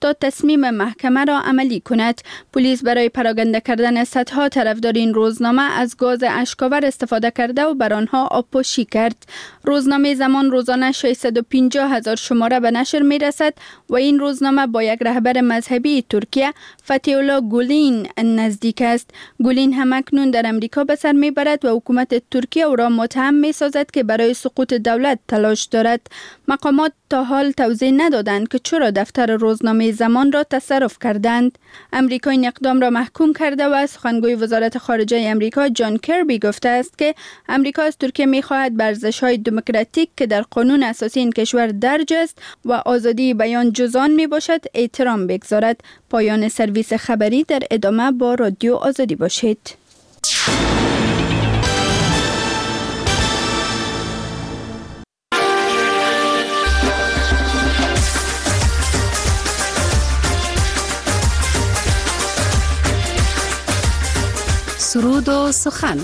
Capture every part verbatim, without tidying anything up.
تا تصمیم محکمه را عملی کند. پلیس برای پراکنده کردن صدها طرفدار این روزنامه از گاز اشک‌آور استفاده کرده و بر آنها آبپاشی کرد. روزنامه زمان روزانه ششصد و پنجاه هزار شماره به نشر می رسد و این روزنامه با یک رهبر مذهبی ترکیه فتح الله گولین نزدیک است. گولین همکنون در امریکا به سر می برد و حکومت ترکیه او را متهم می سازد که برای سقوط دولت تلاش دارد. مقامات تا حال توضیح ندادند که چرا دفتر روزنامه زمان را تصرف کردند. امریکا این اقدام را محکوم کرده و سخنگوی وزارت خارجه امریکا جان کربی گفته است که امریکا از ترکیه می خواهد بر ارزش‌های دموکراتیک که در قانون اساسی این کشور درج است و آزادی بیان جز آن می باشد احترام بگذارد. پایان سرویس خبری. در ادامه با رادیو آزادی باشید. سرود و سخن.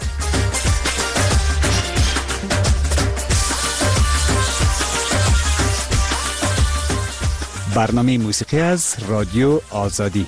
برنامه موسیقی از رادیو آزادی.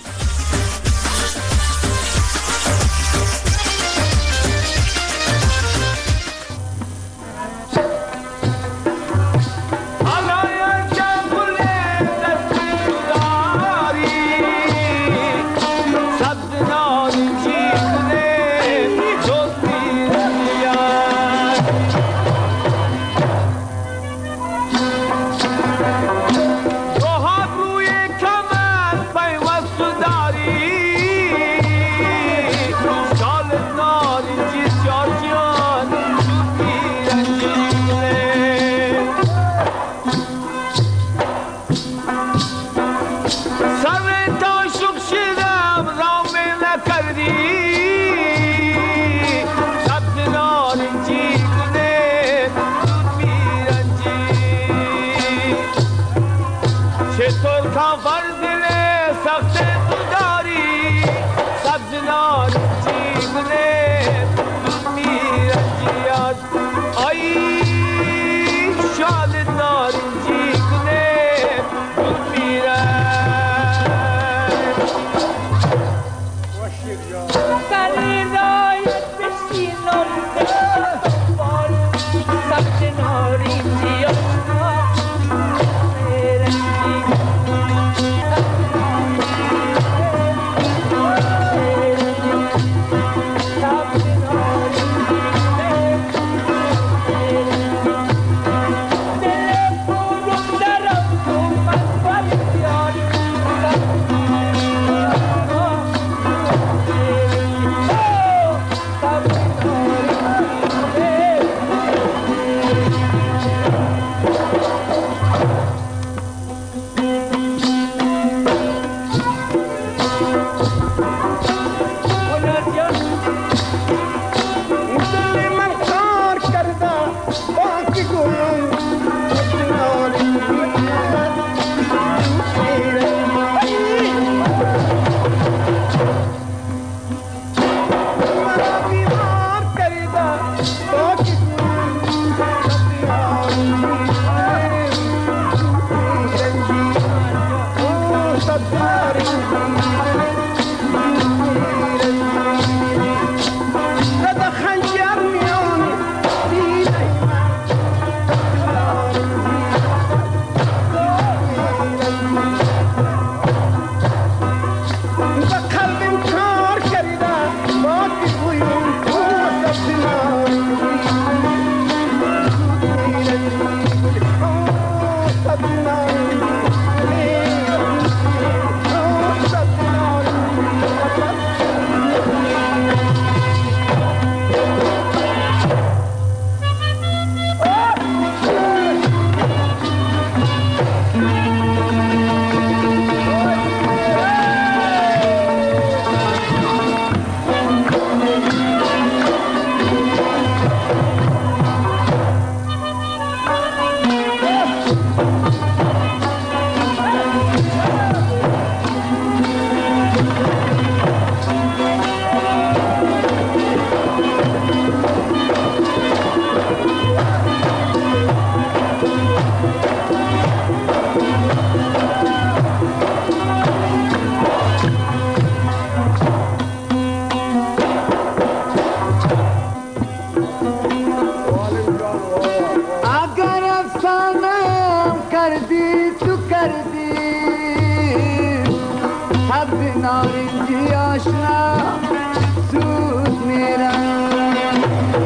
سبز نارنجی آشنا زود میرم.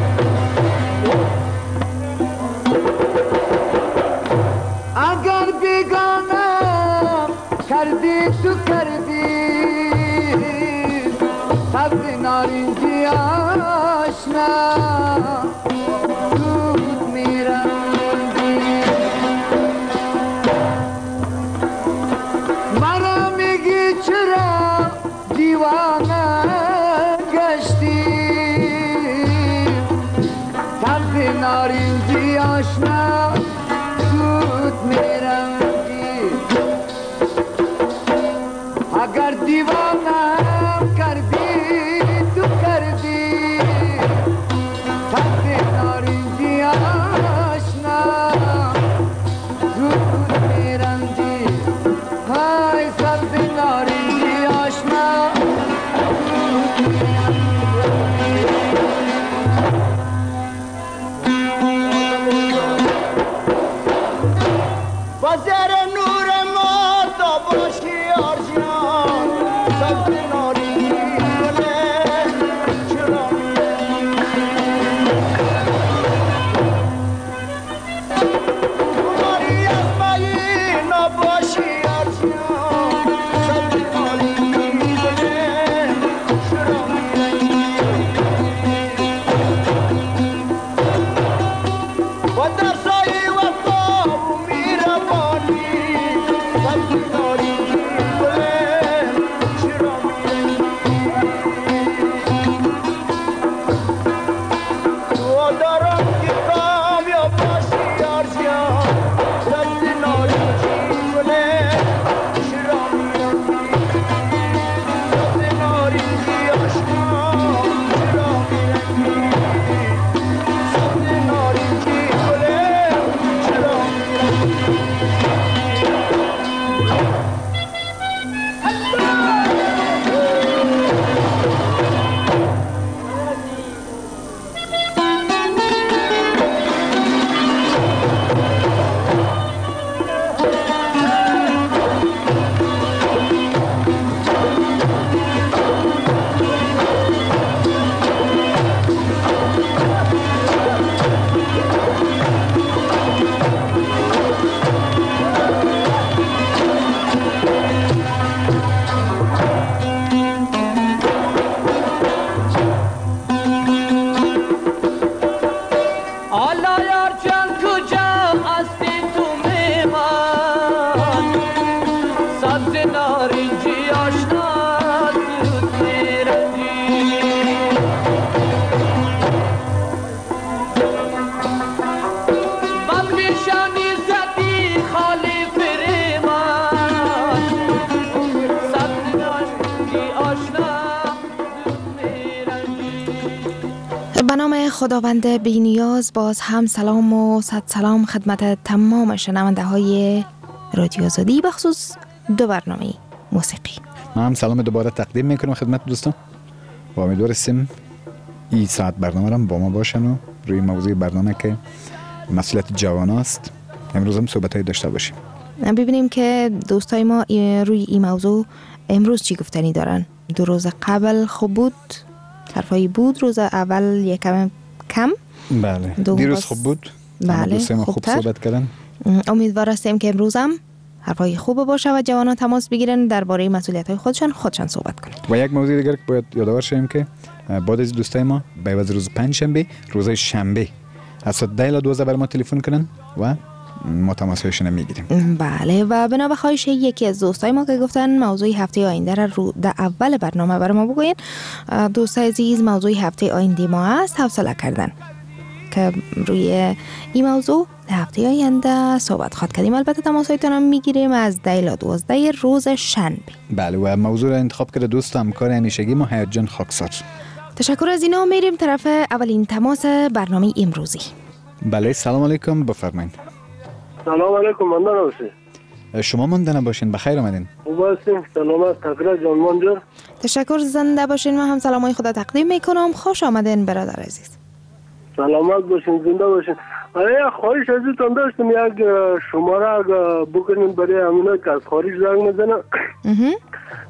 اگر بیگانم کردی تو کردی سبز نارنجی آشنا زود میرم. مرا میگی چرا دیوانه گشتی سبز نارنجی آشنا زود میرم. اگر دیوانم کردی تو کردی سبز نارنجی آشنا زود میرم دی. های سبز نارنجی آشنا زود میرم. بازار نور ما تو باشی آرزیان سبز نارنجی گله چرا ماری از مایی نباشی آرزیان سبز نارنجی گله چرا و در سایی وفا و میربانی سبز نارنجی گله چرا تو دارم که کامیاب باشی آرزیان سبز نارنجی گله چرا سبز نارنجی آشنا چرا سبز نارنجی گله چرا آلا یار جان کجا هستی تو میمان سبز نارنجی آشنا زود میرندی. من نشانی زدی خالی فریمان سبز نارنجی آشنا زود میرندی. به نام خداوند بی‌نیاز باز هم سلام و صد سلام خدمت تمام شنونده های رادیو آزادی بخصوص دو برنامه موسیقی. ما هم سلام دوباره تقدیم میکنم خدمت دوستان و امیدوارم این ساعت برنامه رو با ما باشن و روی موضوع برنامه که مسئولیت جوان است امروز هم صحبت های داشته باشیم. ببینیم که دوستای ما روی این موضوع امروز چی گفتنی دارن. دو روز قبل خوب بود، حرفایی بود، روز اول یکم کم. بله دیروز خوب بود. بله دوستای ما خوب صحبت کردن. امیدوار هستیم که امروز هم حرفای خوب باشه و جوانان تماس بگیرن درباره مسئولیت‌های خودشان خودشان صحبت کنند. و یک موضوع دیگر که باید یادآور شیم که بعد از دوستای ما به عوض روز پنج شنبه روز شنبه از ساعت ده تا دوازده بر ما تلفن کنن و ما تماسشون میگیریم. بله و بنا به خواهش یکی از دوستای ما که گفتن موضوع هفته آینده را رو در اول برنامه بر ما بگوین، دوستای عزیز موضوع هفته آینده ما است حوصله کردن که روی این موضوع هفته آینده صحبت خواهد کردیم. البته تماسایتون هم میگیریم از ده تا دوازده روز شنبه. بله و موضوع را انتخاب کرده دوست همکار همیشگی ما حیات جان خاکسار. تشکر از اینا. میریم طرف اولین تماس برنامه امروزی. بله سلام علیکم بفرمایید. سلام علیکم مندان باشین. شما مندان باشین، بخیر آمدین. خوب هستیم، سلامت تقریر جان منجر. تشکر، زنده باشین. ما هم سلامای خدا تقدیم میکنم. خوش آمدین برادر عزیز. سلامت باشین، زنده باشین. آیا خواهش ازتون داشتم یک شماره اگه بکنین برای همینایی که از خارج زنگ میزنن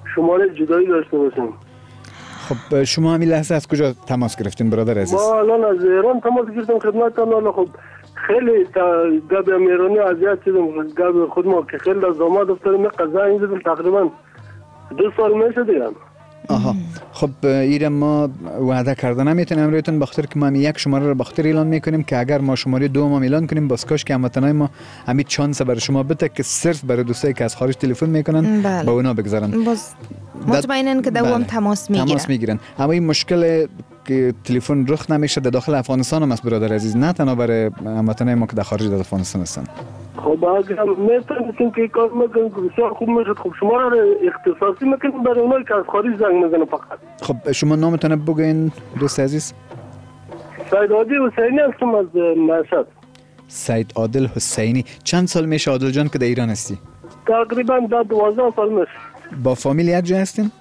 شماره جدایی داشته باشیم. خب شما همین لحظه از کجا تماس گرفتین برادر عزیز؟ ما الان از ایران تماس گرفتم خدمتتان. حالا خب خیلی گب امیرانی اذیت شدم، گب خود ما که خیلی از داماد افتادیم قضا این زدم تقریبا دو سال میشه دیگه. آها خب ایره ما وعده کردن نمیتونیم امرویتون بخاطر که ما هم یک شماره رو بخاطر اعلان میکنیم که اگر ما شماره دو ما اعلان کنیم باز کاش که هموطنای ما همین چانس برای شما بده که صرف برای دوستایی که از خارج تلفن میکنن بله. با اونا بگذارن. باز مطمئنن که دوام بله. تماس میگیرن. تماس میگیرن. اما این مشکل که تلفن رخ نمیشه در داخل افغانستان هم است برادر عزیز، نه تنها برای هموطنای ما که در خارج از افغانستان هستن. خب اگر میتونید که کار میکنید که بسیار خوب میشد. خب شما را اختصاصی میکنید برای اونایی که از خارج زنگ میزنن فقط. خب شما نامتون بگوین دوست عزیز؟ سید عادل حسینی هستم از مشهد. سید عادل حسینی. چند سال میشه عادل جان که در ایران هستی؟ تقریبا در دوازده سال میشه. با فامیل یک جا هستین؟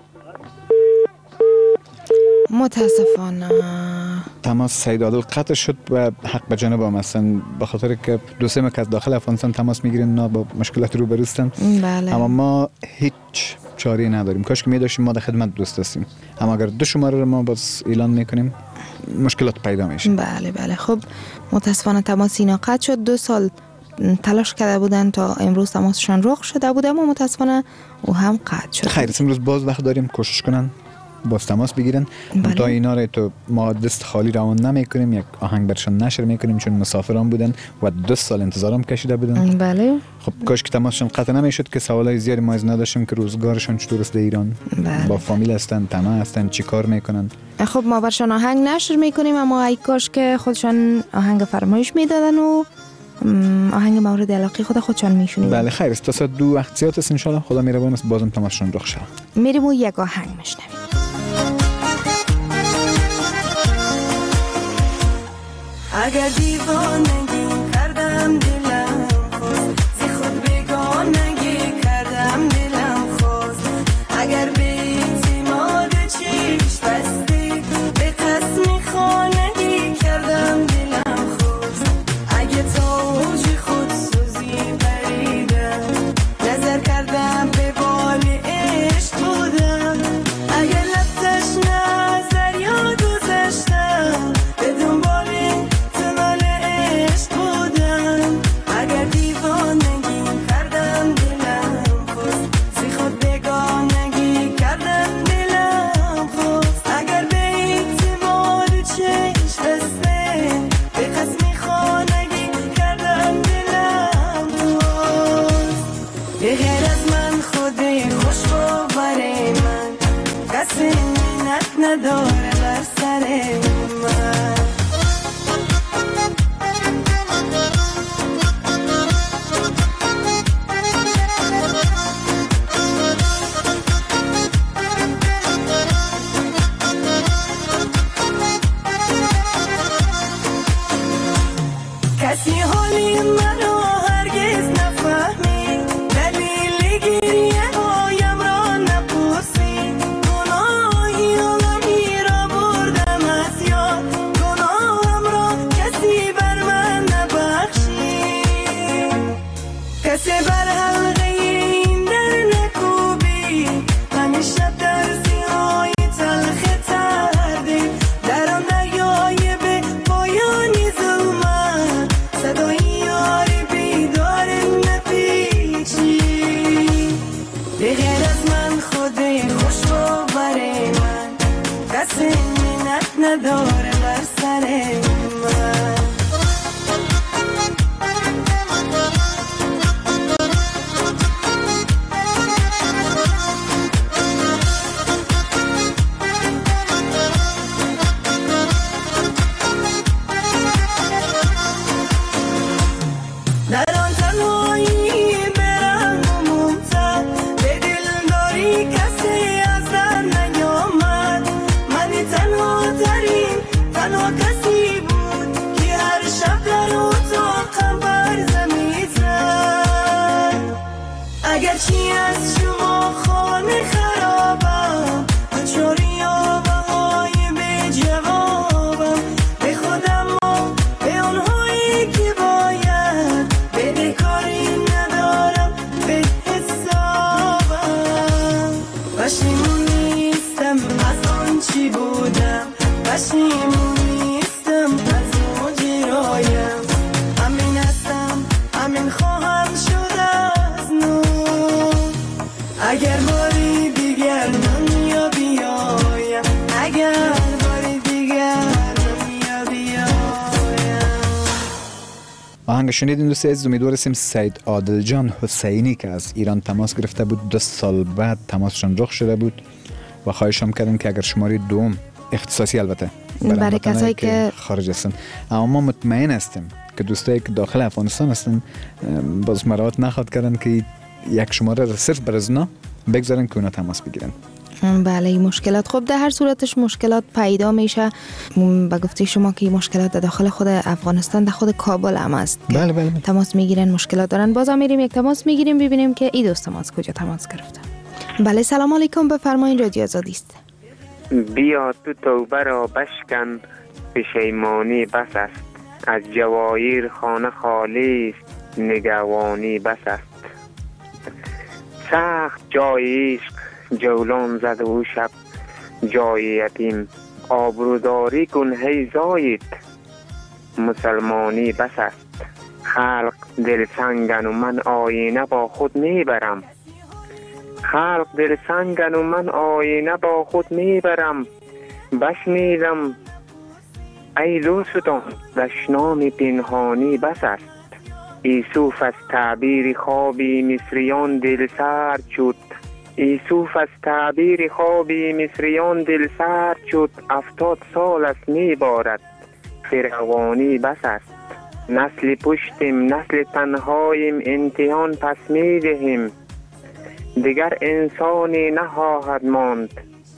متاسفانه تماس سید عادل قطع شد و حق به جانب هم هستن به خاطر که دو سه که از داخل افغانستان تماس میگیرن نه با مشکلات روبرو هستن. بله. اما ما هیچ چاره نداریم. کاش که می داشتیم ما در خدمت دوست هستیم. اما اگر دو شماره رو ما باز اعلان میکنیم مشکلات پیدا میشه. بله بله. خب متاسفانه تماس اینا قطع شد. دو سال تلاش کرده بودن تا امروز تماسشان رخ شده بود اما متاسفانه او هم قطع شد. خیر امروز باز وقت داریم کوشش کنن باز تماس بگیرن. بله. تا اینا رو تو ما دست خالی روان نمیکنیم، یک آهنگ برشان نشر میکنیم چون مسافران بودن و دو سال انتظارم کشیده بودن. بله. خب کاش که تماسشون قطع نمیشد که سوالای زیادی ما از نداشتیم که روزگارشون چطور است در ایران. بله. با فامیل هستن، تنها هستن، چی کار میکنن. خب ما برشان آهنگ نشر میکنیم اما ای کاش که خودشان آهنگ فرمایش میدادن و آهنگ مورد علاقه خود خودشان میشونیم. بله خیر است. تا ساعت دو احتیاط است ان شاء الله. خدا مهربان است بازم تماشاشون رخ شد. میریم و یک آهنگ میشنویم. اگر دیوانگی کردم دلم خواست، زی خود بیگانگی کردم دلم خواست، اگر به اعتماد چشم بسته به قسم خانگی کردم دلم خواست، اگه تا اوج خود سوزی بریدم نظر کردم به بال عشق بودم، اگر لفتش نظر یا گذشتم به دنبال تنال عشق بودم، اگر دیوانگی کردم دلم خواست، زی خود بگانگی کردم دلم خواست، اگر به اعتماد چشم بسته به قسم خانگی کردم دلم خواست، به غیر از من خود خوش باور من کسی منت نداره بر سر من. کسی حالی منو هرگز نفهمی، دلیل گریه هایم را نپرسی، گناهی عالمی را بردم از یاد، گناهم را کسی بر من نبخشی، کسی بر حلقه این در نکوبی، همیشه درزی های تلخ تردی در آن دریای به پایانی ظلمت، صدای یاری بیدار نپیچی، به غیر از من خود خوش باور من کسی منت نداره بر سر من. در آن تنهایی برم و ممتد به دلداری کسی از در نیامد، من تنها ترین تنها کسی اگر باری دیگر من یا بیایم اگر باری دیگر من یا بیایم. آهنگ شنیدین دوست عزیز. امیدوار هستیم سید عادل جان حسینی که از ایران تماس گرفته بود دو سال بعد تماسشان رخ شده بود و خواهشم کردن که اگر شماره دوم اختصاصی البته برای کسایی که خارج هستن، اما ما مطمئن هستیم که دوستایی که داخل افغانستان هستن باز مراعات نخواد کردن که یک شماره را صرف بر از اونا بگذارن که اونا تماس بگیرن. بله این مشکلات خب در هر صورتش مشکلات پیدا میشه. به گفته شما که این مشکلات داخل خود افغانستان در خود کابل هم است. بله بله, بله. تماس میگیرن مشکلات دارن. باز میریم یک تماس میگیریم ببینیم که این دوست ما از کجا تماس گرفته. بله سلام علیکم، بفرمایید رادیو آزادی است. بیا تو توبه را بشکن پشیمانی بس است، از جواهر خانه خالی است نگوانی بس است. سخت جای عشق جولان زد و شب جای یتیم، آبروداری کن هی زاید مسلمانی بس است. خلق دل سنگن و من آینه با خود میبرم، خلق دل سنگن و من آینه با خود میبرم. بشنیدم ای دوستان دشنام پنهانی بس است. یوسف از تعبیر خوابی مصریان دل سرد شد، یوسف از تعبیر خوابی مصریان دل سرد شد. افتاد سال است میبارد فرعونی بس است. نسل پشتیم نسل تنهاییم امتحان پس میدهیم، دیگر انسانی نخواهد ماند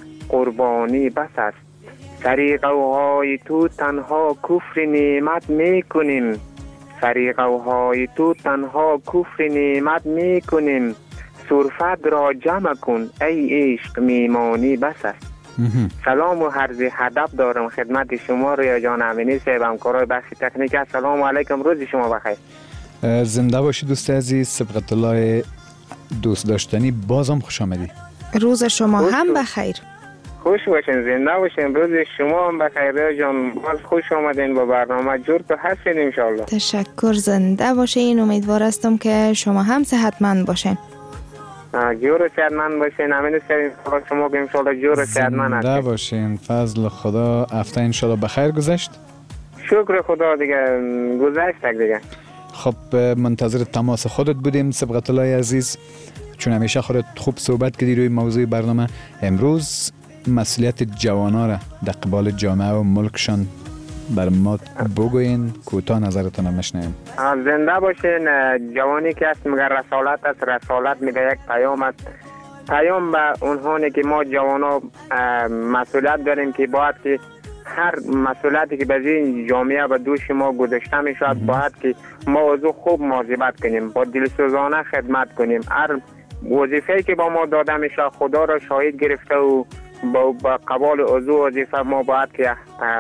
قربانی بس است. سری قوهای تو تنها کفر نعمت میکنیم، سری قوهای تو تنها کفر نعمت میکنیم. صرفت را جمع کن ای عشق میمانی بس است. سلام و عرض ادب دارم خدمت شما رویا جان امینی صاحب همکارای بخش تکنیک. السلام علیکم، روز شما بخیر. زنده باشی دوست عزیز. سبقت الله دوست داشتنی، بازم خوش آمدی. روز شما هم بخیر. خوش باشین، زنده باشین، روز شما هم بخیر رویا جان. باز خوش آمدین با برنامه، جور تو هستین انشالله. تشکر، زنده باشین. امیدوار هستم که شما هم صحتمند باشین. جور و صحتمند باشین. امین صاحب شما که انشالله جور و صحتمند هستین. زنده باشین. فضل خدا. هفته انشالله بخیر گذشت. شکر خدا دیگه گذشت دیگه. خب منتظر تماس خودت بودیم سبقت الله عزیز، چون همیشه خودت خوب صحبت کردی روی موضوع برنامه. امروز مسئولیت جوانا را در قبال جامعه و ملکشان بر ما بگوین، کوتاه نظرتون رو مشنویم. زنده باشین. جوانی که است مگر رسالت است، رسالت میگه یک پیام است. پیام به اونهایی که ما جوانا مسئولیت داریم که باید که هر مسئولیتی که به این جامعه و دوش ما گذاشته می شود باید که ما از خوب مواظبت کنیم، با دلسوزانه خدمت کنیم. هر وظیفه‌ای که با ما داده می شود خدا را شاهد گرفته و با, با قبال از وظیفه ما باید که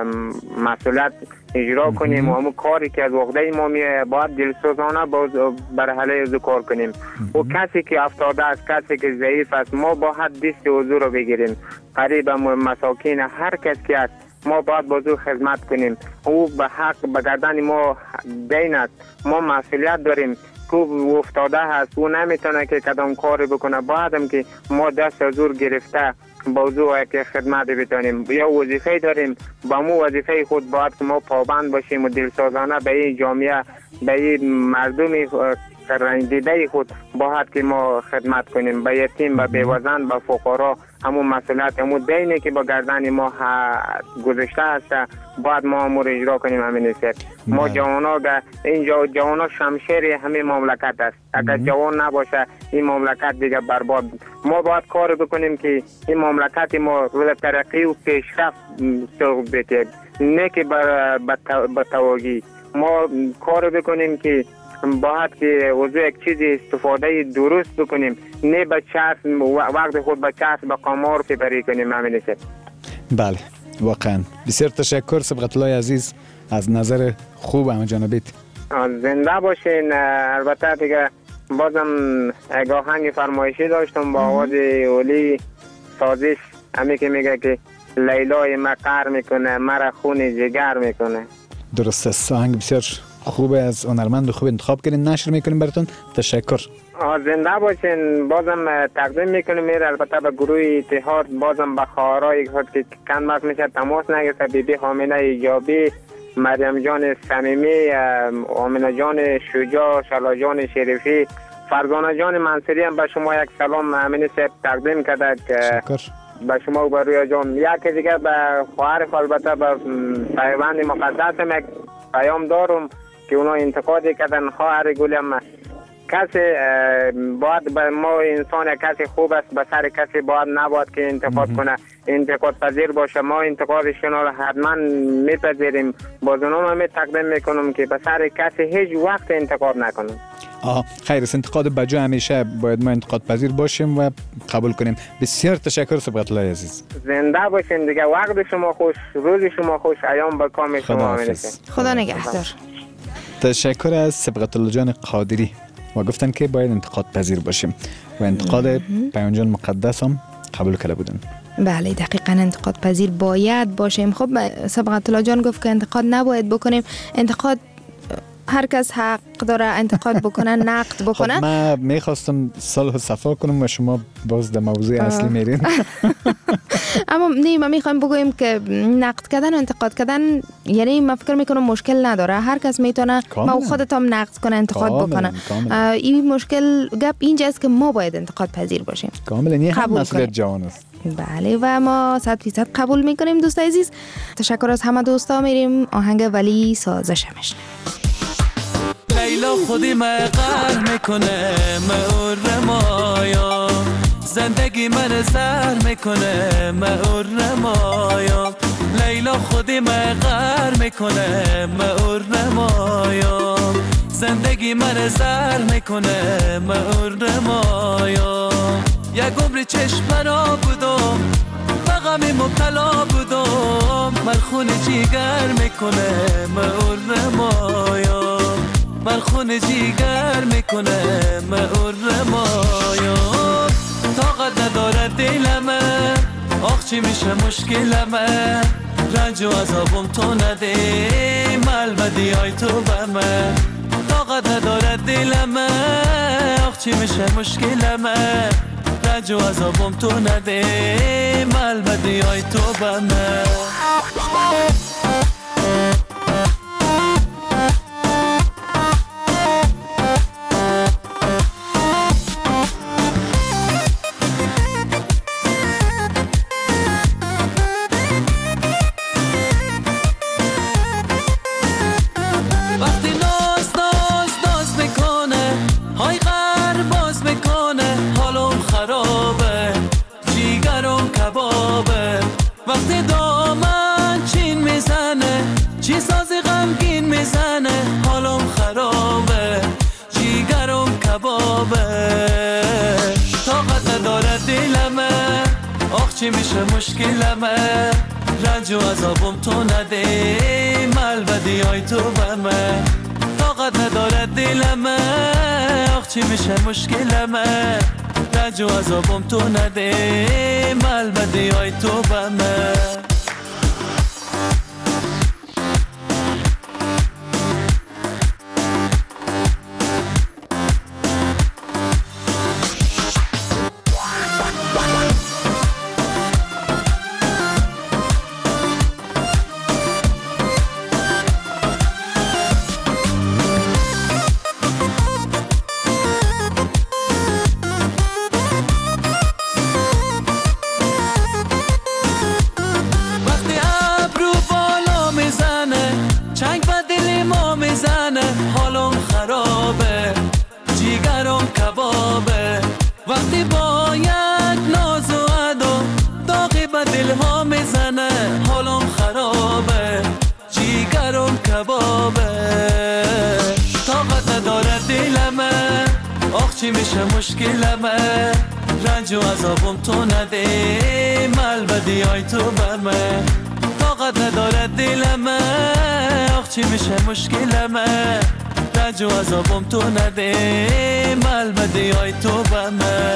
مسئولیت اجرا کنیم و همون کاری که از عهده ما می باید دلسوزانه بر حله از کار کنیم. و کسی که افتاده است، کسی که ضعیف است، ما باید دست حضور رو بگیریم. قریب مساکین هر کس که است ما باید بازو خدمت کنیم. او به حق به گردن ما دین است، ما مسئولیت داریم که افتاده هست، او نمیتونه که کدام کاری بکنه. باید هم که ما دست حضور گرفته بازو که خدمت بتانیم. یا وظیفه داریم، با مو وظیفه خود باید که ما پابند باشیم و دلسوزانه به این جامعه به این مردم رنجیده خود باید که ما خدمت کنیم. به یتیم، به بیوزن، به فقرا همون مسئولیت همون دینی که با گردن ما گذاشته هست باید ما امور اجرا کنیم. همین است. ما جوانا به اینجا جوانا شمشیر همین مملکت است. اگر جوان نباشه این مملکت دیگه برباد. ما باید کار بکنیم که این مملکت ما رو ترقی و پیشرفت سوق بده، نه که به تواگی. ما کار بکنیم که باید که وضع یک چیزی استفاده درست بکنیم، نه به چسب وقت خود به چسب به قمار فبری کنیم. همین است. بله واقعا بسیار تشکر سبقت الله عزیز از نظر خوب همه جانبیت. زنده باشین. البته دیگه بازم یک آهنگ فرمایشی داشتم با آواز اولی سازش، همی که میگه که لیلای مقر میکنه مرا خون جگر میکنه. درست است. آهنگ بسیار خوب از هنرمند خوب انتخاب کردین نشر میکنیم براتون. تشکر. زنده باشین. بازم تقدیم میکنیم میره البته به گروه اتحاد، بازم به خواهرای که چند وقت میشه تماس نگرفته، بی بی حامینه ایجابی، مریم جان صمیمی، آمینه جان شجاع، شلا جان شریفی، فرزانه جان منصوری هم به شما یک سلام امین صاحب تقدیم کرده که به شما و به رویا جان. یک دیگه به خواهر البته به پیوند مقدس هم یک پیام دارم که اونا انتقادی کردن. خواهر گلم کسی باید به ما انسان کسی خوب است به سر کسی باید نباید که انتقاد کنه، انتقاد پذیر باشه. ما انتقادشون رو حتما میپذیریم. باز اونم می تقدیم میکنم که به سر کسی هیچ وقت انتقاد نکنم. آه خیر است. انتقاد بجا همیشه باید ما انتقاد پذیر باشیم و قبول کنیم. بسیار تشکر صبغت الله عزیز. زنده باشین دیگه. وقت شما خوش، روز شما خوش، ایام با کام شما. خدا نگهدار. تشکر از صبغت الله جان قادری و گفتن که باید انتقاد پذیر باشیم و انتقاد پیام جان مقدس هم قبول کرده بودن. بله دقیقاً انتقاد پذیر باید باشیم. خب صبغت الله جان گفت که انتقاد نباید بکنیم. انتقاد هر کس حق داره انتقاد بکنه، نقد بکنه. خب من میخواستم صلح و صفا کنم و شما باز در موضوع اصلی میرین. اما نه ما میخوایم بگویم که نقد کردن و انتقاد کردن یعنی من فکر میکنم مشکل نداره. هر کس میتونه ما خودت هم نقد کنه، انتقاد بکنه. این مشکل گپ اینجاست که ما باید انتقاد پذیر باشیم. کاملا این هم مسئولیت جوان است. بله و ما صد فیصد قبول میکنیم. دوست عزیز تشکر از همه دوستا. میریم آهنگ ولی سازش همش. لیلا خودی مقر میکنه مهر مایا، زندگی من زر میکنه مهر مایا. لیلا خودی مقر میکنه مهر مایا، زندگی من زر میکنه مهر مایا. یک عمر چشم را بودم غمی مبتلا بودم، من خون جیگر میکنه مهر مایا، من خون جیگر میکنه مهر مایا. طاقت نداره دلمه، آخ چی میشه مشکلمه، رنج و عذابم تو نده ملودی های تو بمه. طاقت نداره دلمه، آخ چی میشه مشکلمه، رنج و عذابم تو نده ملودی های تو بمه. چی میشه مشکلمه، رنج و عذابم تو نده ملودی های تو بمه. طاقت نداره دلمه، آخ چی میشه مشکلمه، رنج و عذابم تو نده ملودی های تو بمه. چی میشه مشکلمه، رنج و عذابم تو نده ملودی های تو برمه. طاقت نداره دلمه، آخ چی میشه مشکلمه، رنج و عذابم تو نده ملودی های تو برمه.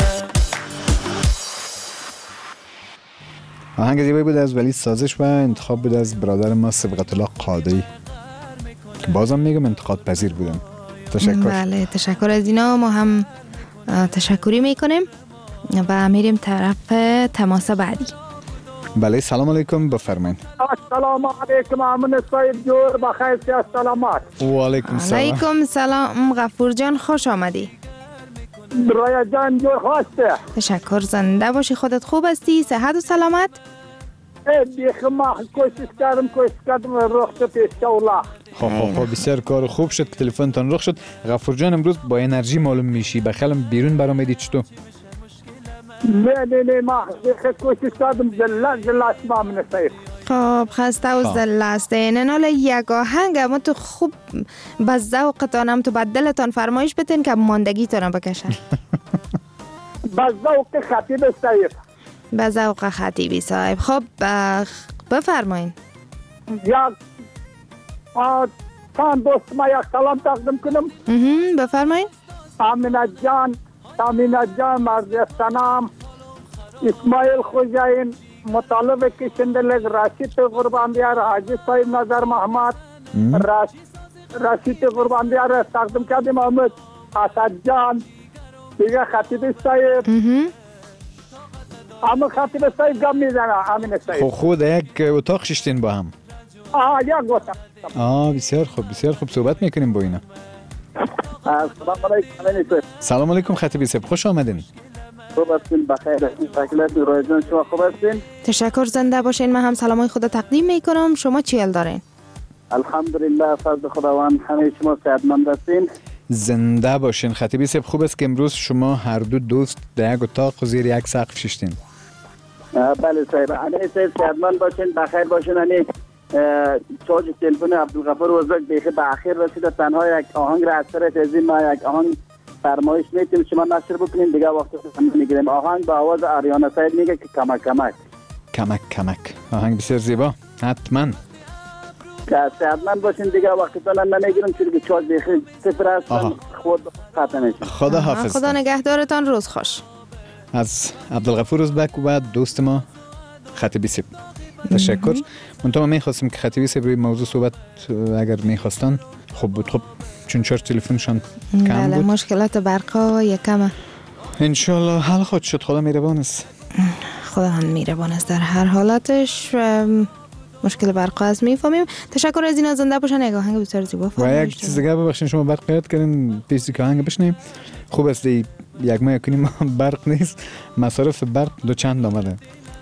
آهنگ زیبایی بود از ولی سازش و انتخاب بود از برادر ما صبغت الله قادری. بازم میگم انتقاد پذیر بودن. تشکر. بله تشکر از اینا. ما هم تشکری میکنیم و میریم طرف تماس بعدی. بله سلام علیکم بفرمایید. السلام علیکم امین صاحب جور بخیر سیاست سلامت. و علیکم سلام. علیکم سلام غفور جان خوش آمدی. رویا جان جور خواسته. تشکر زنده باشی. خودت خوب هستی؟ صحت و سلامت؟ بیخ ما کوشش کردم کوشش کردم رخ شد انشاءالله. خب خب خب بسیار کار خوب شد که تلفنتان رخ شد. غفور جان امروز با انرژی معلوم میشی. بخلم بیرون برآمدی چطور؟ نه نه نه ما بیخ کوشش کردم جلا جلا اسمع من صاحب. خب خسته و ذله است. نه حالا یک آهنگ اما تو خوب به ذوقتانم تو به دلتان فرمایش بتین که ماندگیتان بکشن. به ذوق خطیب صاحب. به ذوق خطیبی صاحب. خب بفرمایین. یک تان دوست ما یک سلام تقدیم کنم. بفرمایین. امینه جان امینه جان مرزی سلام اسماعیل خوجاین مطالبه کشندلگ راشد قربان بیار حاجی صاحب نظر محمد راشد قربان بیار تقدیم کردیم احمد اسد جان دیگه خطیب صاحب اما خطیب صاحب گم میزنه امین صاحب. خب خود یک اتاق ششتین با هم. آه یک اتاق. آه بسیار خوب بسیار خوب صحبت میکنیم با اینا. سلام علیکم امین صاحب. سلام علیکم خطیب صاحب خوش آمدین. خوب هستین بخیر هستین شکلات روزان شما خوب هستین؟ تشکر زنده باشین. من هم سلامای خود تقدیم میکنم. شما چی حال دارین؟ الحمدلله فضل خداوند همه شما صحتمند هستین. زنده باشین خطیبی صاحب. خوب است که امروز شما هر دو دوست در یک اتاق زیر یک سقف ششتین. بله صاحب علی صاحب صحتمند باشین بخیر باشین. یعنی چارج تلفن عبدالغفور وزک بیخی به اخیر رسیده. تنها یک آهنگ را از طرف از این ما یک آهنگ فرمایش میتونیم شما نشر بکنین دیگه وقت میگیریم. آهنگ با آواز آریانا صاحب میگه که کمک کمک کمک کمک. آهنگ بسیار زیبا. حتما که صحتمند باشین دیگه وقتتون نمیگیرم چون که چارج بیخی صفر است. خود خطا میشین. خدا حافظ. خدا نگهدارتان. روز خوش. از عبدالغفور ازبک و دوست ما خطیبی صاحب تشکر. منتها میخواستم که خطیبی صاحب روی موضوع صحبت اگر میخواستن خوب بود. خب چون چهار تلفنشان کم بله بود. مشکلات برقا یکمه. انشالله حل خود شد. خدا میربان است. خدا هم میربان است در هر حالاتش. مشکل برقا از میفهمیم. تشکر از این. زنده باشن. یک آهنگ بسیار زیبا و یک چیز دیگه ببخشید شما برق قید کردین پیشی که آهنگ بشنیم. خوب است یک ماه کنیم ما برق نیست. مصارف برق دو چند آمده.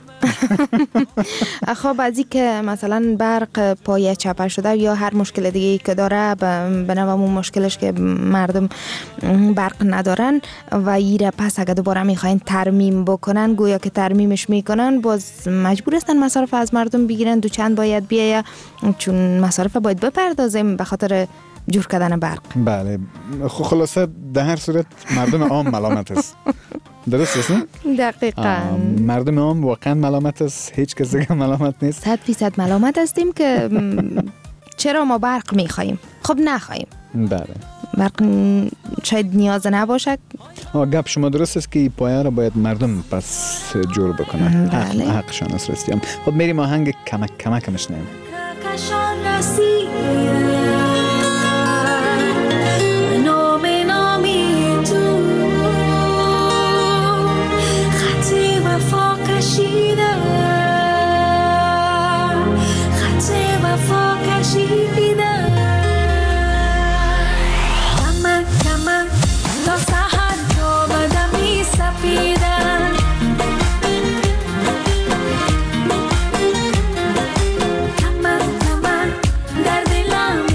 خب از این که مثلا برق پایه چپه شده یا هر مشکل دیگه که داره به نوع مشکلش که مردم برق ندارن و ایره پس اگه دوباره میخواین ترمیم بکنن گویا که ترمیمش میکنن باز مجبور هستن مصارف از مردم بگیرن. دو چند باید بیایه چون مصارف باید بپردازیم به خاطر جور کردن برق. بله خلاصه در هر صورت مردم عام ملامت است. درست است نه؟ دقیقاً. مردم عام واقعا ملامت است. هیچ کس دیگه ملامت نیست. صد فیصد ملامت هستیم که چرا ما برق میخواییم. خب نخواهیم. بله. برق شاید نیاز نباشه. گپ شما درست است که پایه را باید مردم پس جور بکنن. بله. حق حقشان است رستیم. خب میریم آهنگ کمک کمک میشنیم. Come on, come on, dar de la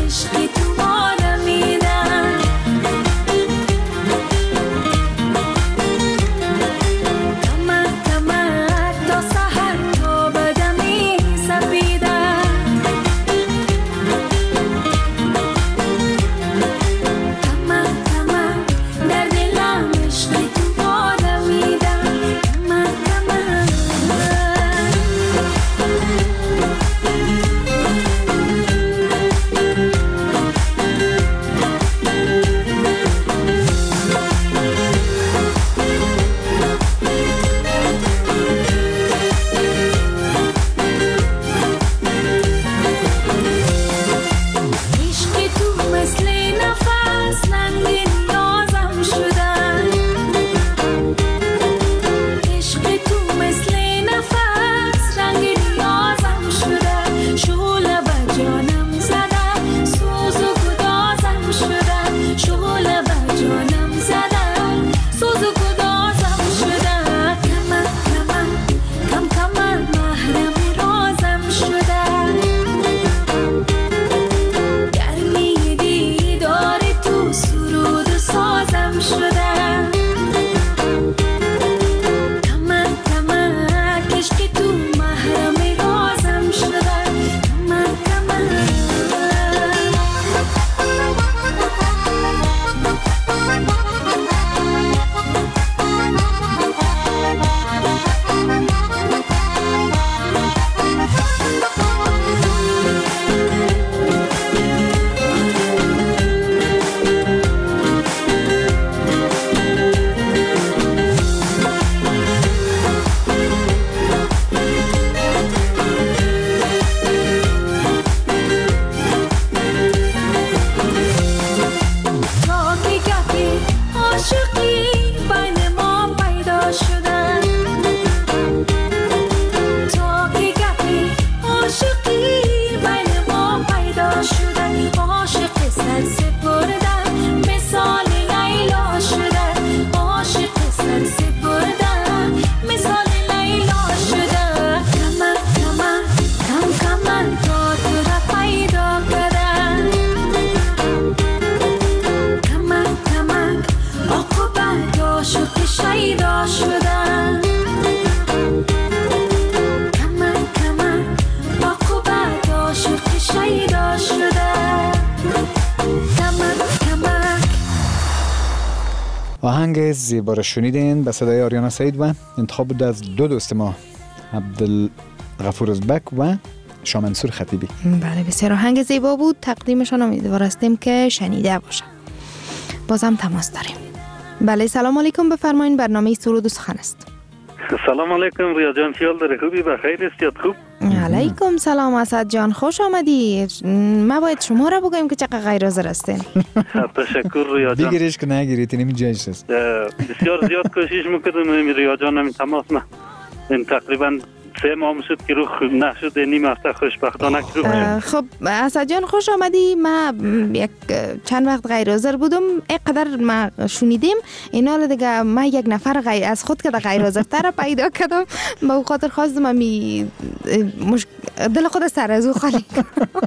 آهنگ زیبا را شنیدین به صدای آریانا سعید و انتخاب بود از دو دوست ما، عبدالغفور ازبک و شاه منصور خطیبی. بله بسیار آهنگ زیبا بود، تقدیمشان امیدوار هستیم که شنیده باشه. بازم تماس داریم. بله سلام علیکم، بفرمایید، برنامه سرود و سخن است. سلام علیکم ریا جان، خیال داره خوبی؟ بخیر است؟ خوب. علیکم سلام اسد جان، خوش آمدی. ما باید شما را بگویم که چقدر غیر حاضر هستین. تشکر ریا جان. بگیریش که نگیرید، اینمی جایش است. بسیار زیاد کوشش میکردم ریا جان، همین تماس نه این تقریبا سه ماه شد که روح نشد، نیم هفته خوشبختانه که روح. خب اسد جان خوش آمدی. ما یک چند وقت غیر حاضر بودم، اینقدر ما شنیدیم اینا دیگه، ما یک نفر غیر از خود که غیر حاضر تر پیدا کردم، با خاطر خواستم می مش... دل خود سر از او خالی کنم.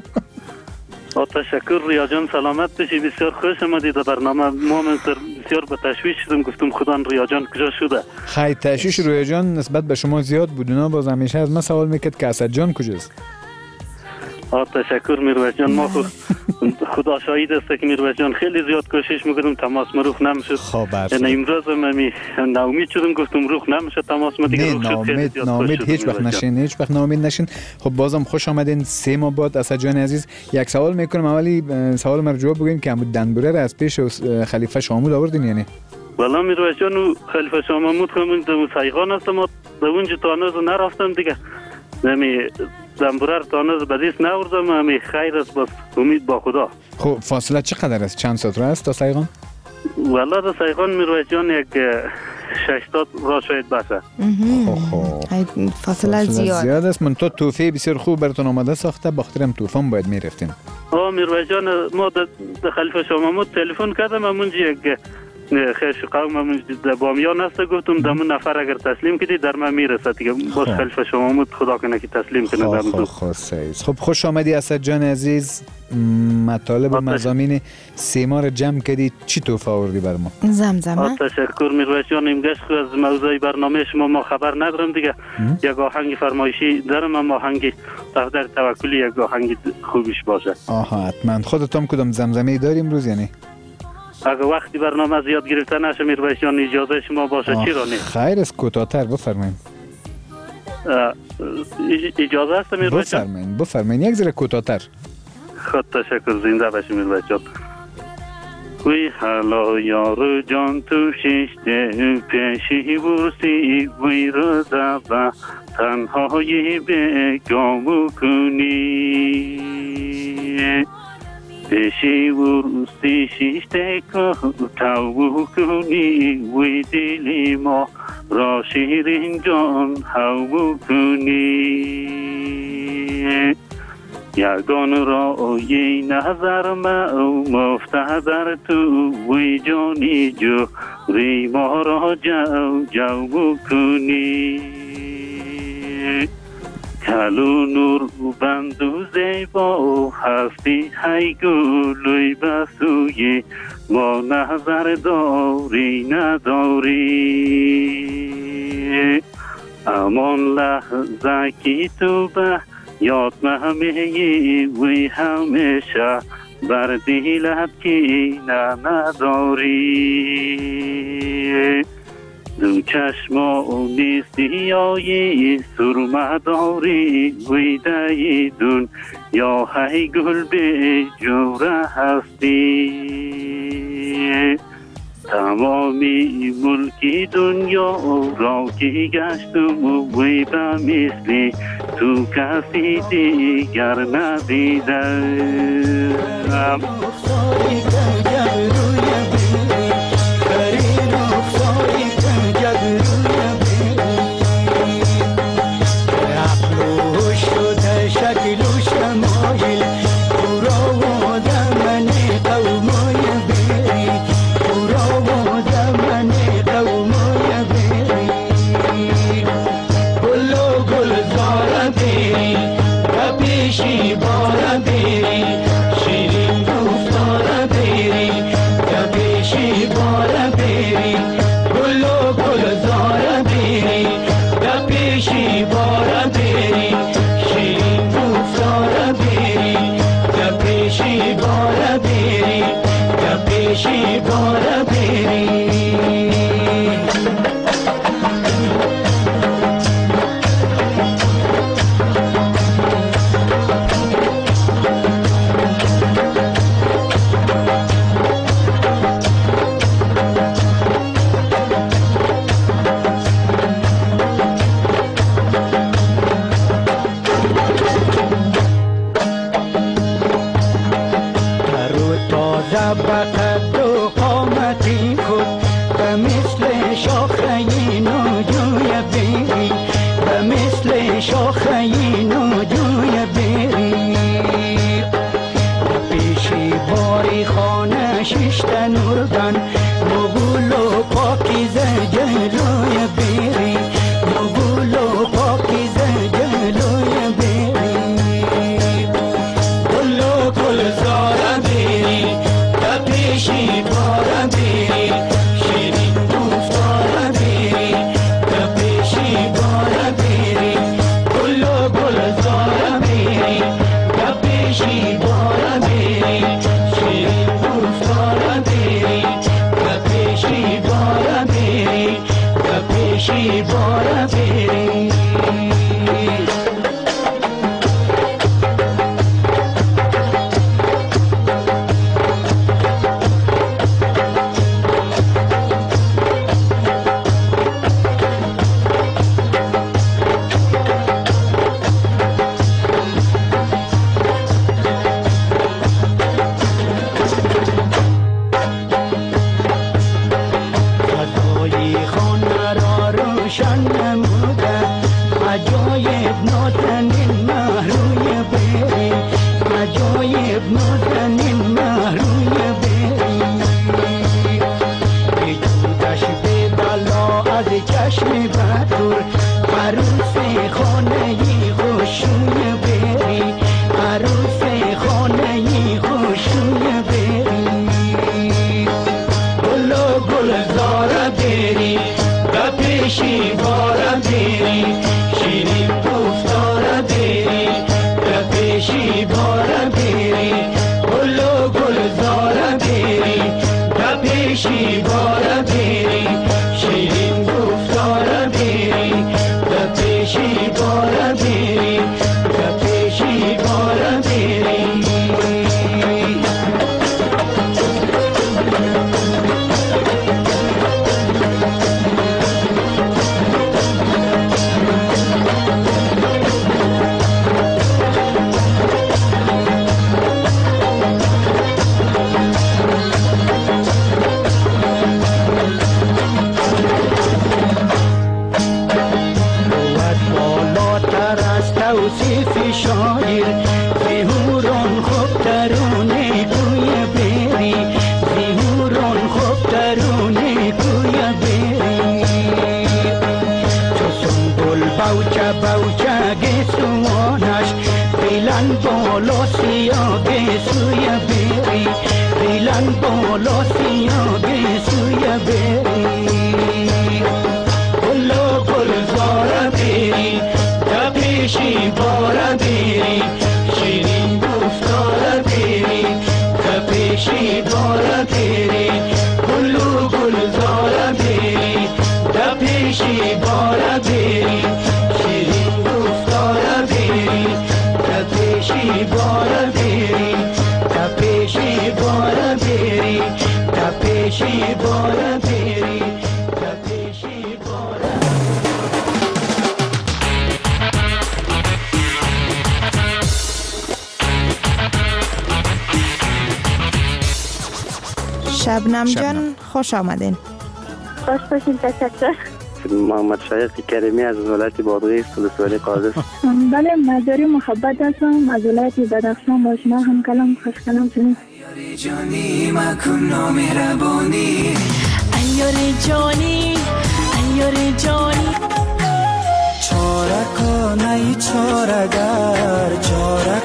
تشکر ریا جان، سلامت باشی. بسیار خوش آمدید در برنامه. ما من بسیار به تشویش شدم، گفتم خدا ریا جان کجا شده. خیلی تشویش ریا جان نسبت به شما زیاد بود، اونا باز همیشه از من سوال میکرد که اسد جان کجاست. آه تشکر میرویس جان، ما خود خدا شاهد است که میرویس جان خیلی زیاد کوشش میکردم، تماس مروخ نمیشد. خب نه امروز من ناامید شدم، گفتم روخ نمیشه تماس، ما دیگه روخ شد. خیلی زیاد ناامید هیچ وقت نشین، هیچ وقت ناامید نشین. خب بازم خوش آمدین سه ماه بعد. اسد جان عزیز یک سوال میکنم، اولی سوال من رو جواب بگین که عمود دنبوره را از پیش خلیفه شاه محمود آوردین یعنی؟ والا میرویس جان خلیفه شاه محمود خمون دم سایغان است، ما اونجا تا هنوز نرفتم دیگه. نمی دنبوره تا هنوز بدیس نوردم، همی خیر است، بس امید با خدا. خب فاصله چقدر است؟ چند ساعت راه است تا سایغان؟ والا تا سایغان میرویس جان یک شش ساعت راه شاید باشه. خب فاصله زیاد زیاد است. من تو توفیه بسیار خوب براتون آماده ساخته، بخاطرم توفم باید میرفتیم. آه میرویس جان، ما در خلیفه شاه محمود تلفن کردم، همونجا یک خیش قوم همون در بامیان هست، گفتم دمون نفر اگر تسلیم کردی در من میرسه دیگه. باز خلیفه شاه محمود خدا کنه که تسلیم کنه در من. خب خب خوش آمدی اسد جان عزیز. مطالب و مضامین سیمار جمع کردی، چی توفه آوردی بر ما؟ زمزمه. تشکر میرویس جان، امگش از موضوع برنامه شما ما خبر ندارم دیگه. یک آهنگ فرمایشی دارم، اما آهنگ دفتر توکلی یک آهنگ خوبیش باشه. آها حتما. خودتون کدام زمزمه داریم امروز یعنی؟ اگه وقتی برنامه زیاد گرفته نشه میرویس جان، اجازه شما باشه چی را نیست؟ خیر است، کوتاه‌تر بفرمایید. اجازه است میرویس جان؟ بفرمایید بفرمایید یک ذره کوتاه‌تر. خود تشکر، زنده باشی میرویس جان. وی حالا یارو جان تو شیشته پیشی ورسی وی رو دبا تنهایی به گامو کنی پیشی ورسی شیشته که تاو کنی وی دلی ما را شیرین جان هاو کنی یگان رای نظر ما مفته در تو وی جانی جو ری ما را جو جو کنی کلو نور بندو زیبا هستی های گلوی بسوی ما نظر داری نداری امان لحظه کی تو به یاد مهمی وی همیشه بر دیلت کی نداری دو چشما نیستی آیی سرمه داری وی دیدون یا هی گل به جوره هستی تمامی ملکی دنیا را کی گشتم وی به مثلی تو کسی دیگر ندیدم شیرین گفتار بیری شاخه نوجوی بری پیشی باری خانه ششت نوردن مبولو پاکیزه جلوی بری مبولو پاکیزه جلوی بری گلو گل زاره بری به پیشی باره بری شیرین گفتاره بری به پیشی باره بری گلو گل زاره بری به پیشی باره بری شیرین گفتاره بری به پیشی باره بری به پیشی باره بری شبنم جان خوش آمدین. خوش باشین. تشکر. محمد شایق کریمی از ولایت بادغیس ولسوالی قادس. بله مزاری محبت هستم از ولایت بدخشان. با شما هم کلام خوش کلام کنیم. ایاری جانی مکن نامهربانی ایاری جانی ایاری جانی چاره کنی چاره گر چاره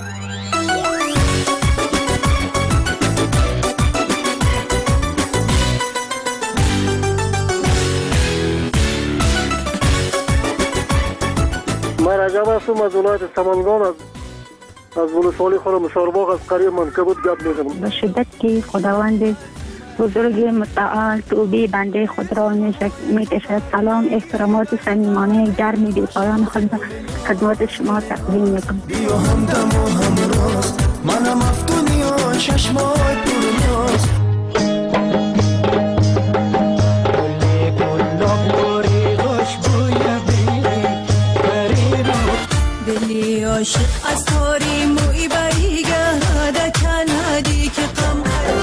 من رجب هستم از ولایت سمنگان از از ولسوالی خانم مشارباغ از قریه منکبوت گپ میزنم. به شدت که خداوند بزرگ متعال توبی بنده خود را میکشد. سلام احترامات صمیمانه گرمی بی پایان خود خدمت شما تقدیم میکنم. بیا همدم و همراز منم افتونی و چشمای پرناز گلی گلاب باری خوشبوی بیری بری رو دلی عاشق از تاری موی بریگه دکنادی که قم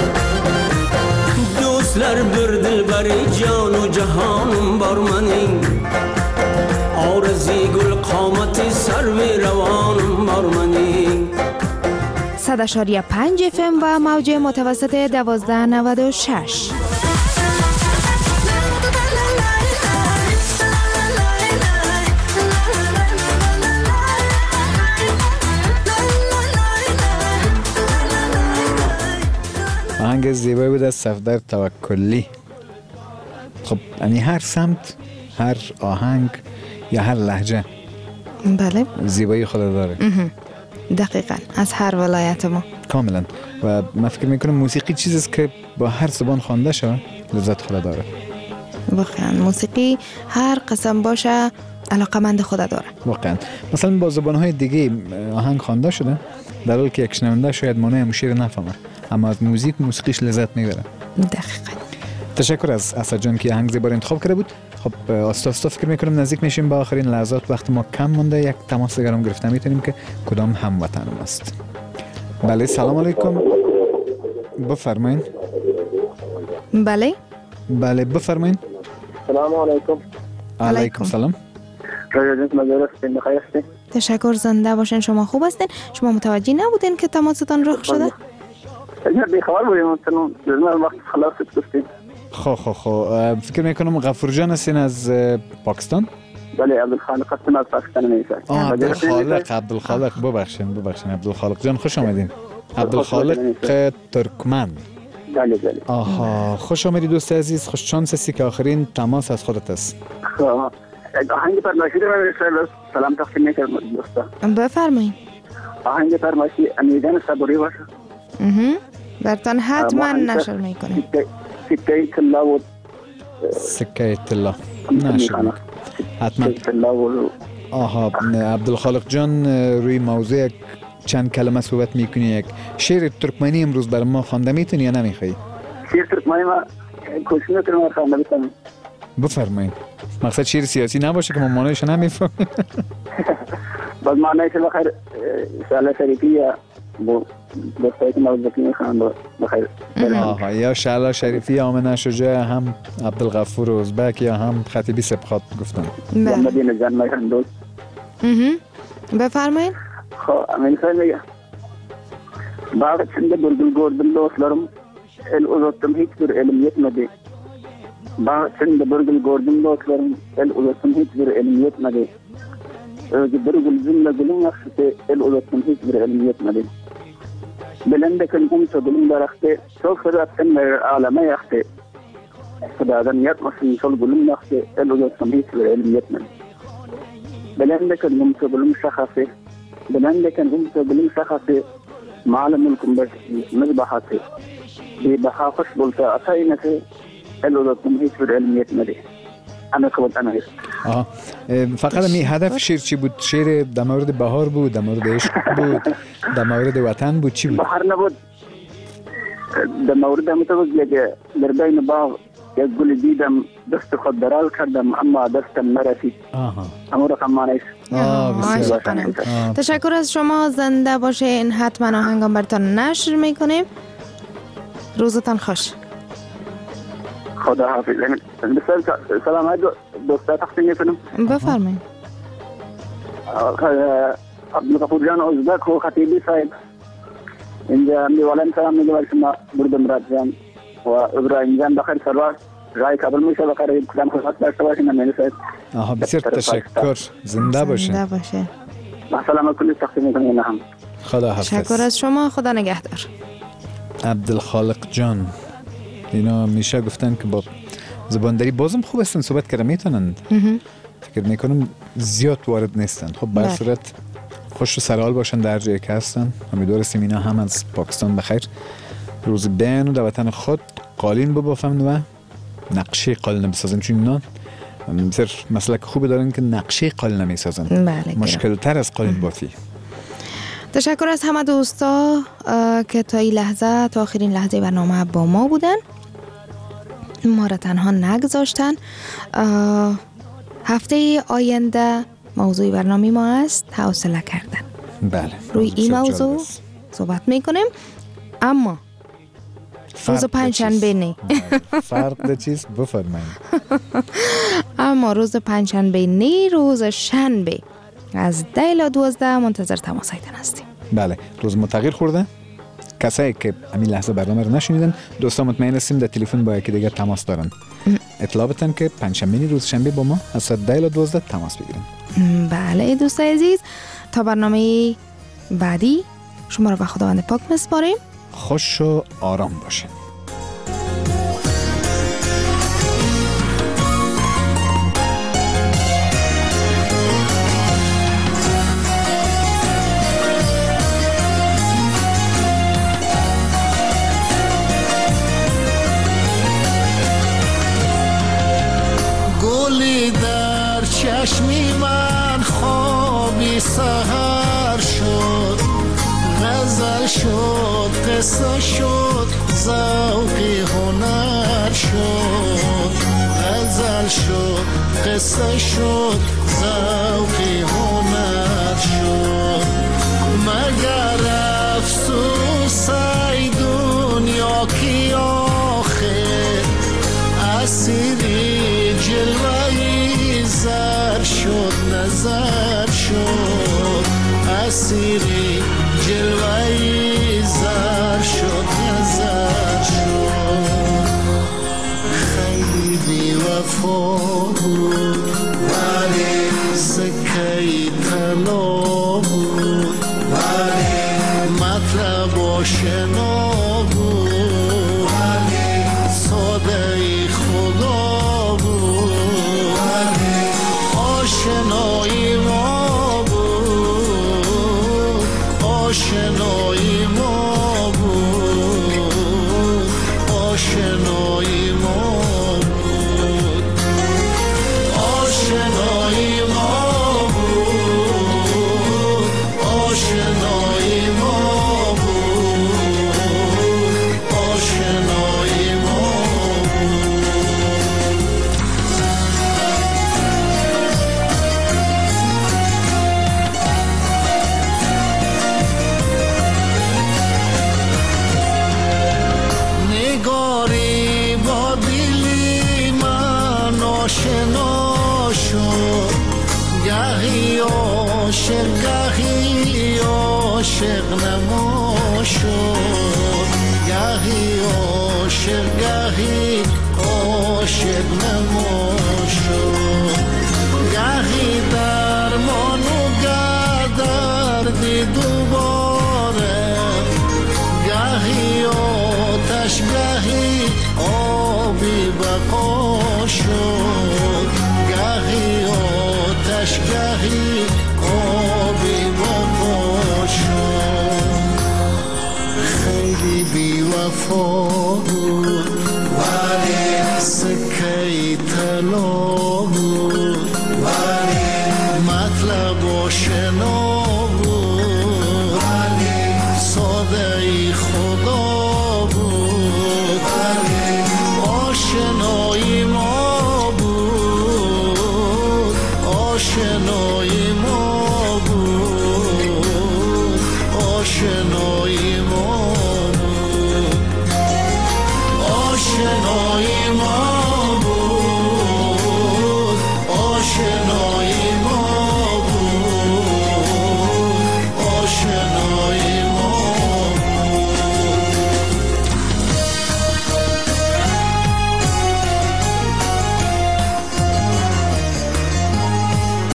دوستlar bir dilbari jonu jahon bor mening orzu ای گل قامت سرو روانم برمنی. صد اشاریه پنج اف ام و موج متوسط دوازده نود و شش. آهنگ زیبایی بود از صفدر توکلی. خب یعنی هر سمت، هر آهنگ یا هر لهجه بله زیبایی خود داره. دقیقاً از هر ولایت ما کاملا. و من فکر میکنم موسیقی چیزی است که با هر زبان خوانده شود لذت خود داره. واقعا موسیقی هر قسم باشه علاقمند خود داره. واقعا مثلا با زبانهای دیگه آهنگ خوانده شده در حالی که یک شنونده شاید معنی هم شعر نفهمه، اما از موزیک موسیقیش لذت میبره. دقیقاً. تشکر از اسد جان که آهنگ زیبا انتخاب کرده بود. خب آستا آستا فکر میکنم نزدیک میشیم به آخرین لحظات. وقت ما کم مونده، یک تماس دیگرم گرفته میتونیم که کدام هموطنم است. بله سلام علیکم. بفرمایین. بله بله بفرمایین. سلام علیکم. علیکم سلام. رجاء مزارف بخیر هستین؟ تشکر، زنده باشین. شما خوب هستین؟ شما متوجه نبودین که تماستان رخ شده؟ اگر بیخبر بودیم مثلا در وقت خلاص گفتین. خب خب خب فکر میکنم غفور جان هستین از پاکستان؟ بله عبدالخالق هستم از پاکستان میشم. آه عبدالخالق عبدالخالق ببخشید ببخشید عبدالخالق جان خوش آمدین. عبدالخالق ترکمن. بله بله. آها خوش آمدید دوست عزیز. خوش شانس هستی که آخرین تماس از خودت است. آهنگ فرمایشی رو من سلام تقدیم میکنم دوستا. بفرمایید. آهنگ فرمایشی امیدن صبوری باشه. اها برتان حتما نشر میکنیم. سکه طلا و سکه طلا نشر حتما. آها عبدالخالق جان روی موضوع چند کلمه صحبت میکنی. یک شعر ترکمنی امروز بر ما خوانده میتونی یا نمیخوای؟ شعر ترکمنی ما کوشش میکنم خوانده بتونم. بفرمایید. مقصد شعر سیاسی نباشه که ما معنیش نمیفهمیم. باز معنیش بخیر شعر شریفی یا دوستایی که موضوعی میخوان بخیر. آها یا شعر شریفی آمنه شجاع هم عبدالغفور ازبک یا هم خطیبی سبخات گفتن. مدینه جان میخوان دوست. بفرمایید. خب امین خیلی میگه باقی چنده بلگل گردم دوستlarım el uzattım hiçbir elim yetmedi. Bağı çende bölgül gördüm dostlarım el uzattım hiçbir elim yetmedi. Özü bir gül zimle gülün yakşısı el uzattım hiçbir elim yetmedi. Belende kılgımsa gülün darakte çok fırattım verir aleme yaktı. Sıdadan yatmasın sol gülün yaktı el uzattım hiçbir elim yetmedi. Belende kılgımsa gülün şakası belende kılgımsa gülün şakası معلمكم بس مذبحتي ببحا خوش بولتا أتاينك إلو لكم هيك بالعلمية مدي أنا كنت أنا هيك آه فقط می هدف شعر چی بود؟ شعر در مورد بهار بود، در مورد عشق بود، در مورد وطن بود، چی بود؟ بهار نبود، در مورد متوجه در بین باغ یک گل دیدم دست خود درال کردم اما دستم نرسید. آها. اما رقم مانیش. آه بسیار تشکر از شما، زنده باشین. حتما آهنگام براتون نشر میکنیم. روزتان خوش. خدا حافظ. بسیار سلام های دوستا تقسیم میکنم. بفرمایید. عبدالغفور جان ازبک و خطیبی صاحب اینجا میوالن سلام میگه برای شما برد مراد جان و ابراهیم جان بخیر سلوات رای قبل میشه بخیر کدام خدمت داشته باشین من میرسید. آها بسیار تشکر، زنده باشین. زنده باشه. با سلام کلی تقسیم میکنیم هم. خدا حافظ. تشکر از شما، خدا نگهدار. عبدالخالق جان اینا میشه گفتن که با زبانداری بازم خوب هستن، صحبت کردن میتونن. فکر میکنم زیاد وارد نیستن. خب به صورت خوش و سرحال باشن در جایی که هستن. امیدوارستیم اینا هم از پاکستان بخیر روز بین و در وطن خود قالین ببافن و نقشه قالین بسازن، چون اینا بسیار مسلک خوبی دارن که نقشه قالین نمیسازن. بله مشکل تر از قالین بافی. تشکر از همه دوستا که تا این لحظه تا آخرین لحظه برنامه با ما بودن، ما را تنها نگذاشتن. هفته آینده موضوع برنامه ما است حوصله کردن. بله روی این موضوع صحبت میکنیم، اما روز پنجشنبه نه. فرق ده چیز بفرمایید. اما روز پنجشنبه نه، روز شنبه از ده الی دوازده منتظر تماسایتان هستیم. بله، روز متغیر خورده. کسایی که همین لحظه برنامه رو نشنیدن، دوستان مطمئن هستیم در تلفن با یکی دیگر تماس دارن. اطلاع بدن که پنجشنبه روز شنبه با ما از ساعت ده الی دوازده تماس بگیرن. بله دوستای عزیز، تا برنامه بعدی شما رو به خداوند پاک میسپاریم. خوش و آرام باشین. گلی در چشمی من خوابی سحر شد، غزل شد، قصه شد، ذوقی هنر شد. غزل شد، قصه شد، ذوقی هنر شد. مگر افسوس ای دنیا کی آخر اسیری جلوهی زر شد، نظر شد. اسیری جلوهی زر شد، نظر شد. خیلی بی وفا بود ولی سکهی طلا بود، ولی مطلب آشنا بود، ولی ساده خدا بود، ولی آشنایی ما بود، آشنایی ما بود، آشنایی ما بود، آشنایی ما بود، آشنایی ما بود، آشنایی ما نگاری با دلی من آشنا شد، گهی عاشق گهی عاشق نما شد، گهی عاشق گهی عاشق نما شد. گهی درمان و گه دردی دوباره، گهی آتش گهی آبی بقا شد، گهی آتش گهی آبی بقا شد. خیلی بی وفا بود ولی سکهی طلا بود، ولی مطلب آشنا بود، ولی ساده خدا بود، ولی آشنایی ما بود، آشنایی